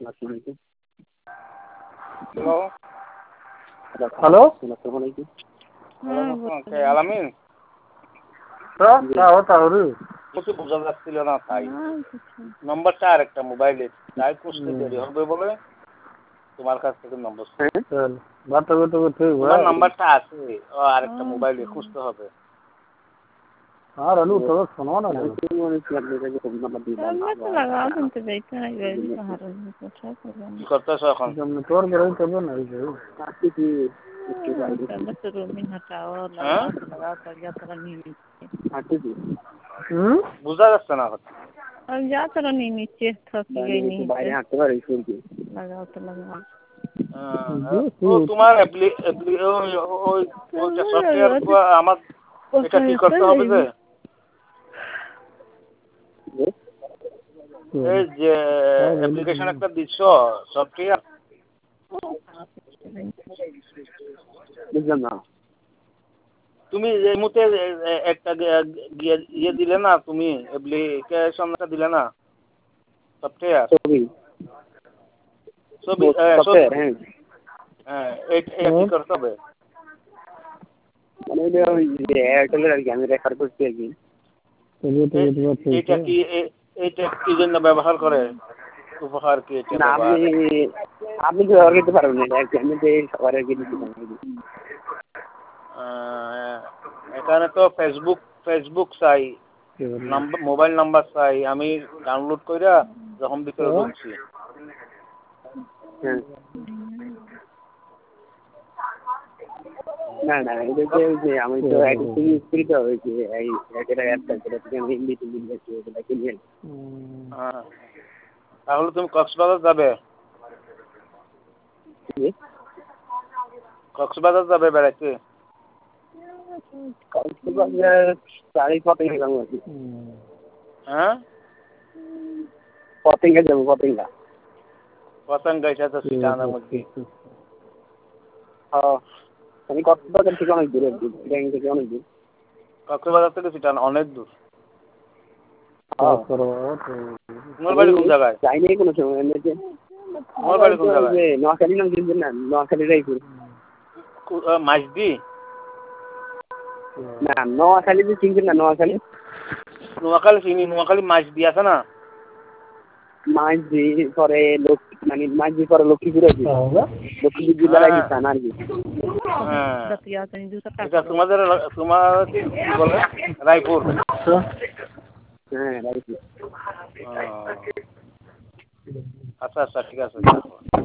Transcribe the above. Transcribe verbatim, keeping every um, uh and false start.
hello hello আলামিন তাহলে কিছু বোঝা যাচ্ছিল না তাই নম্বরটা আর একটা মোবাইলে তাই খুঁজতে দেরি হবে বলে তোমার কাছ থেকে নম্বর তোমার নাম্বারটা আছে আর একটা মোবাইলে খুঁজতে হবে हाँ रनू तो सुनो ना কি করতেছ এখন जब नेटवर्क रही तब ना বুঝা যাচ্ছে না কথা अब जा तो नहीं नीचे थकी गई नहीं বাইরে হাঁটতে পারি শুনছি लगाओ तो लगाओ ও তোমার অ্যাপ্লি অ্যাপ্লি ওই ওই ওইটা সফটওয়্যার আমার এটা কি করতে হবে যে এই যে অ্যাপ্লিকেশন একটা দিচ্ছ সফটওয়্যার বুঝলাম না তুমি এই মুহূর্তে একটা ইয়ে দিলে না তুমি অ্যাপ্লিকেশনটা দিলে না সফটওয়্যার ছবি ছবি সফটওয়্যার হ্যাঁ হ্যাঁ এটা কি করতে হবে মানে ওই এয়ারটেলের আর কি আমি রেফার করছি আর কি এটা কি এটা কি জন্য ব্যবহার করে উপহার কি এটা না আপনি আপনি তো ব্যবহার করতে পারবেন না আমি তো সবার আগে দিচ্ছি এখানে তো ফেসবুক ফেসবুক চাই নাম্বার মোবাইল নাম্বার চাই আমি ডাউনলোড কইরা যখন ভিতরে ঢুকছি না না এটা যে আমি তো একটু ইউজ করি তো ওই যে এই এটা অ্যাপটা যেটা থেকে আমি হিন্দি টিভি দেখি ওটা কিনে হ্যাঁ তাহলে তুমি কক্সবাজার যাবে কক্সবাজার যাবে বেড়াইতে কক্সবাজার চারি পতেঙ্গা যাবো আর কি হ্যাঁ পতেঙ্গা যাবো পতেঙ্গা পতেঙ্গা এটা তো সিটানের মধ্যে হ্যাঁ আমি কক্সবাজার থেকে অনেক দূরে ব্যাংক থেকে অনেক দূর কক্সবাজার থেকে সিটান অনেক দূর তোমার বাড়ি কোন জায়গায় যাইনি কোনো সময় তোমার বাড়ি কোন জায়গায় নোয়াখালী নাম চিনছেন না নোয়াখালী রায়পুর মাঝদি না নোয়াখালী যে চিনছেন না নোয়াখালী নোয়াখালী চিনি নোয়াখালী মাঝদি আছে না মাঝদি পরে মানে মাঝদি পরে লক্ষ্মীপুর আছে লক্ষ্মীপুর জেলার আগে স্থান আর কি এটা তোমাদের তোমার কি বলে রায়পুর হ্যাঁ রায়পুর আচ্ছা আচ্ছা ঠিক আছে